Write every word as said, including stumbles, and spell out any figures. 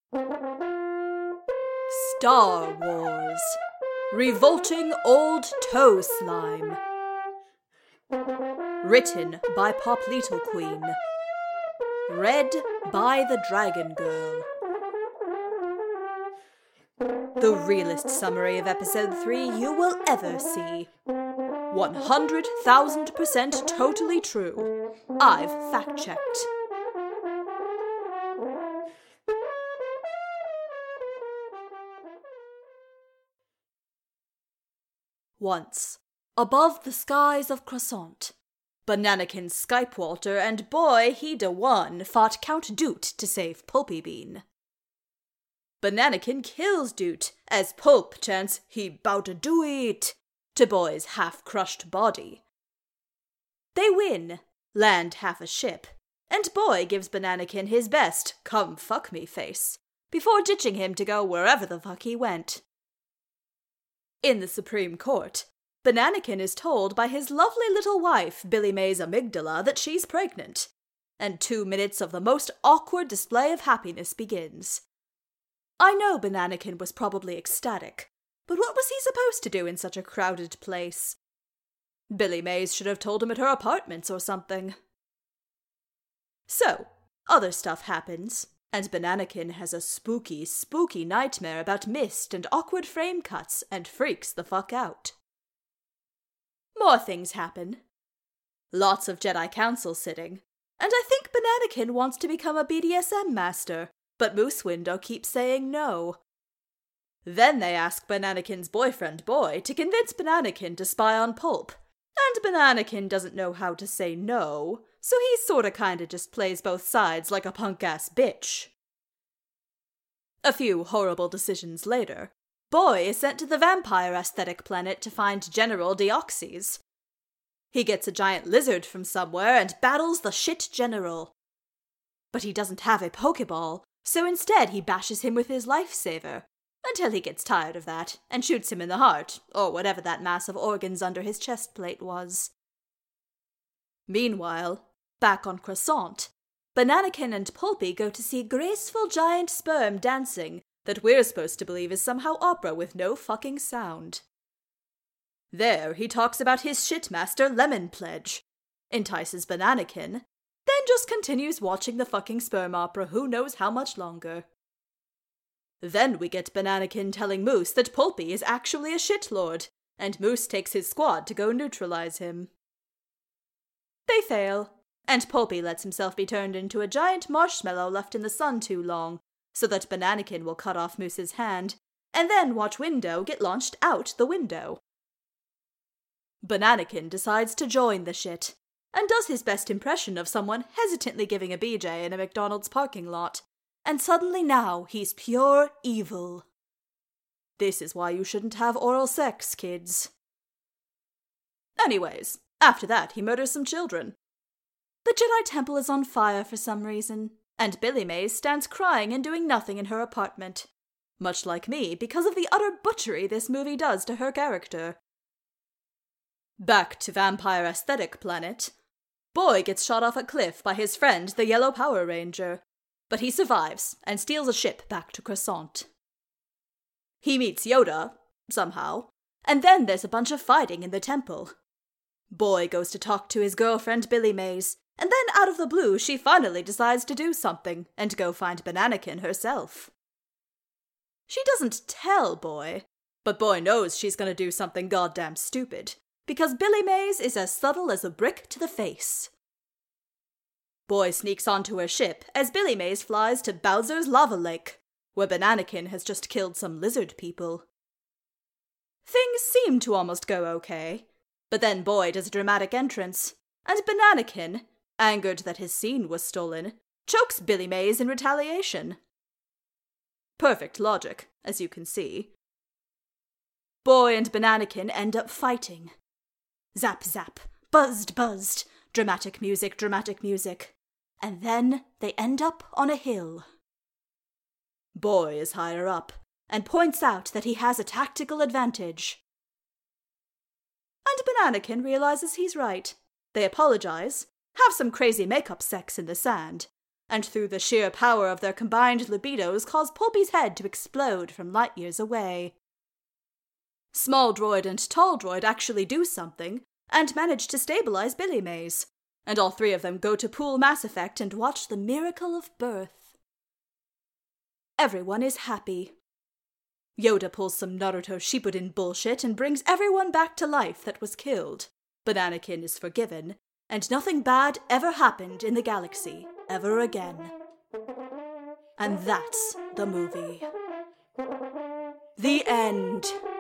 Star Wars. Revolting Old Toe Slime. Written by Poplito Queen. Read by the Dragon Girl. The realest summary of episode three you will ever see. one hundred thousand percent totally true. I've fact-checked. Once, above the skies of Croissant, Bananakin Skywalter and boy he da one fought Count Doot to save Pulpy Bean. Bananakin kills Doot as Pulp chants he bout to do it to boy's half-crushed body. They win, land half a ship, and boy gives Bananakin his best come fuck me face before ditching him to go wherever the fuck he went. In the Supreme Court, Bananakin is told by his lovely little wife, Billy May's amygdala, that she's pregnant, and two minutes of the most awkward display of happiness begins. I know Bananakin was probably ecstatic, but what was he supposed to do in such a crowded place? Billy Mays should have told him at her apartments or something. So, other stuff happens, and Bananakin has a spooky, spooky nightmare about mist and awkward frame cuts and freaks the fuck out. More things happen. Lots of Jedi Council sitting, and I think Bananakin wants to become a B D S M master, but Moose Window keeps saying no. Then they ask Bananakin's boyfriend Boy to convince Bananakin to spy on Pulp, and Bananakin doesn't know how to say no, so he sorta kinda just plays both sides like a punk-ass bitch. A few horrible decisions later, Boy is sent to the vampire aesthetic planet to find General Deoxys. He gets a giant lizard from somewhere and battles the shit general. But he doesn't have a Pokeball, so instead he bashes him with his lifesaver, until he gets tired of that and shoots him in the heart, or whatever that mass of organs under his chest plate was. Meanwhile, back on Croissant, Bananakin and Pulpy go to see graceful giant sperm dancing that we're supposed to believe is somehow opera with no fucking sound. There, he talks about his shitmaster Lemon Pledge, entices Bananakin, then just continues watching the fucking sperm opera who knows how much longer. Then we get Bananakin telling Moose that Pulpy is actually a shitlord, and Moose takes his squad to go neutralize him. They fail, and Pulpy lets himself be turned into a giant marshmallow left in the sun too long, so that Bananakin will cut off Moose's hand, and then watch Window get launched out the window. Bananakin decides to join the shit, and does his best impression of someone hesitantly giving a B J in a McDonald's parking lot, and suddenly now he's pure evil. This is why you shouldn't have oral sex, kids. Anyways, after that he murders some children. The Jedi Temple is on fire for some reason, and Billy Mays stands crying and doing nothing in her apartment, much like me because of the utter butchery this movie does to her character. Back to Vampire Aesthetic Planet, Boy gets shot off a cliff by his friend the Yellow Power Ranger, but he survives and steals a ship back to Croissant. He meets Yoda, somehow, and then there's a bunch of fighting in the temple. Boy goes to talk to his girlfriend Billy Mays, and then out of the blue she finally decides to do something and go find Bananakin herself. She doesn't tell Boy, but Boy knows she's gonna do something goddamn stupid, because Billy Mays is as subtle as a brick to the face. Boy sneaks onto her ship as Billy Mays flies to Bowser's Lava Lake, where Bananakin has just killed some lizard people. Things seem to almost go okay, but then Boy does a dramatic entrance, and Bananakin, angered that his scene was stolen, chokes Billy Mays in retaliation. Perfect logic, as you can see. Boy and Bananakin end up fighting. Zap zap, buzzed buzzed, dramatic music, dramatic music. And then they end up on a hill. Boy is higher up, and points out that he has a tactical advantage. And Bananakin realizes he's right. They apologize, have some crazy makeup sex in the sand, and through the sheer power of their combined libidos cause Poulpy's head to explode from light years away. Small Droid and Tall Droid actually do something, and manage to stabilize Billy Mays, and all three of them go to Pool Mass Effect and watch the miracle of birth. Everyone is happy. Yoda pulls some Naruto Shippuden bullshit and brings everyone back to life that was killed, but Anakin is forgiven, and nothing bad ever happened in the galaxy ever again. And that's the movie. The end.